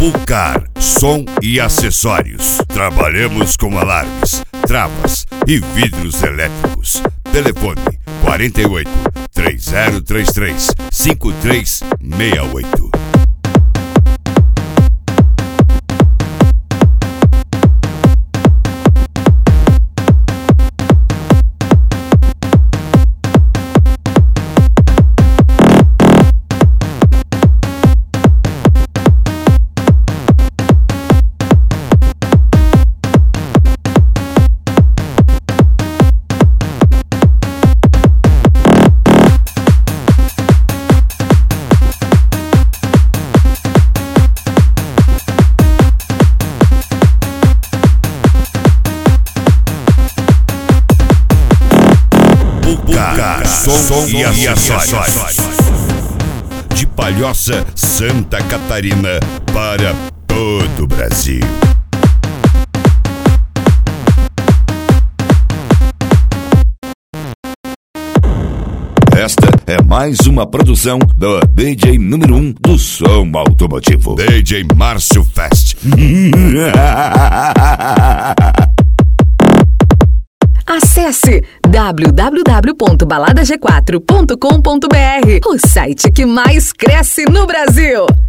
Pulcar, som e acessórios. Trabalhamos com alarmes, travas e vidros elétricos. Telefone 48 3033 5368. Som e acessórios. De Palhoça, Santa Catarina, para todo o Brasil. Esta é mais uma produção do DJ número 1 do som automotivo, DJ Márcio Fest. Acesse www.baladag4.com.br, o site que mais cresce no Brasil.